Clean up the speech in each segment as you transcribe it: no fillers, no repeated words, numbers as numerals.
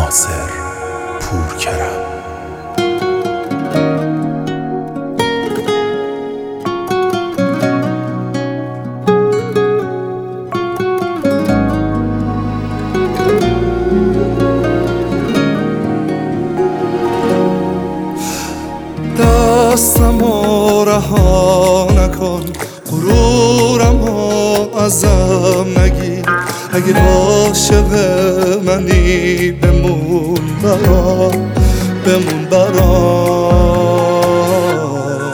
ناصر پورکرم. دستمو رها نکن، غرورمو ازم نگیر. اگه عاشق منی بمون برام، بمون برام.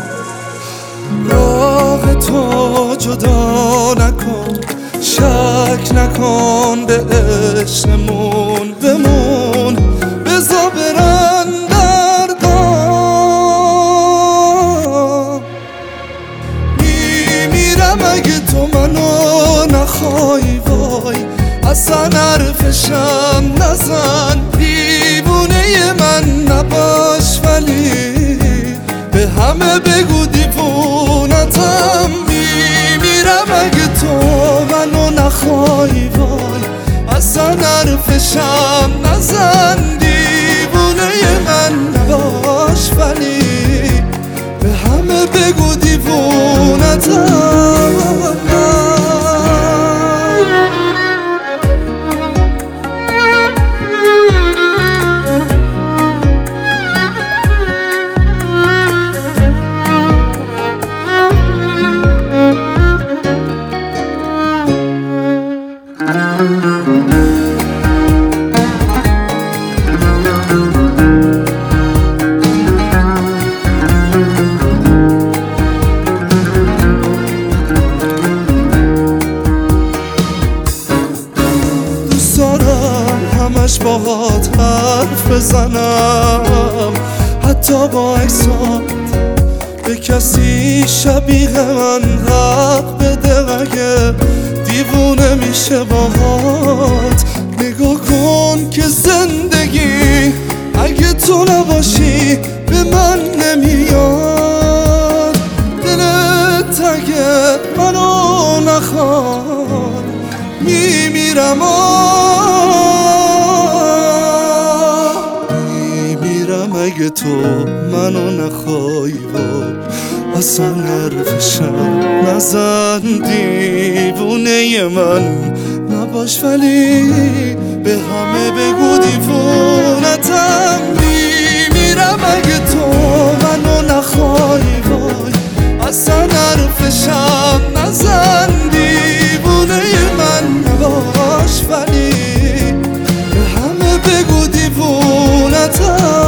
راه تو جدا نکن، شک نکن به عشقمون. بمون بذار برن اگه تو منو نخوای وای، اصلا حرفشم نزن. دیوونه من نباش ولی به همه بگو دیوونتم. میمیرم اگه تو منو نخوای وای، اصلا حرفشم نزن. دیوونه من نباش ولی به همه بگو دیوونتم. همش باهات حرف بزنم، حتی با عکسات به کسی شبیه من حق بده. اگه دیوونه میشه باهات نگاه کن که زندگی اگه تو نباشی به من نمیاد. دلت اگه منو نخواد میمیرم. اگه تو منو نخوای وای، اصلا حرفشم نزن. دیوونه من نباش ولی به همه بگو دیوونتم. میمیرم اگه تو منو نخوای وای، اصلا حرفشم نزن. دیوونه من نباش ولی به همه بگو دیوونتم.